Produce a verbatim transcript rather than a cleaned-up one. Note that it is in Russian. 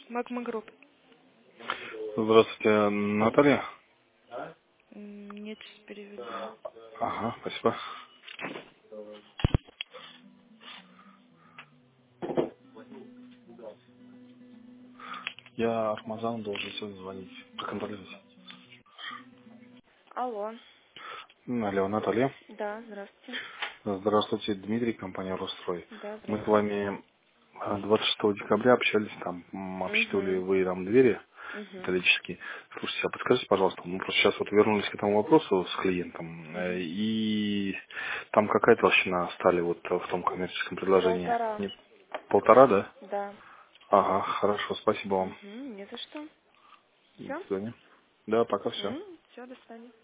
Магма Групп. Здравствуйте, Наталья. М, Нет, сейчас переведу. Ага, спасибо. Я Армазан должен сегодня звонить. Проконтролируйте. Алло. М, Алло, Наталья. Да, здравствуйте. Здравствуйте, Дмитрий, компания Росстрой. Да, Мы с здравствуйте. вами а, двадцать шестого декабря общались, там м, обсчитывали Угу. вы там двери Угу. металлические. Слушайте, а подскажите, пожалуйста, мы просто сейчас вот вернулись к этому вопросу с клиентом, э, Угу. и там какая толщина стали вот в том коммерческом предложении? Полтора. Нет, полтора, да? Да. Ага, хорошо, спасибо вам. Угу. Не за что. До Все? свидания. Да, пока все. Все, до свидания.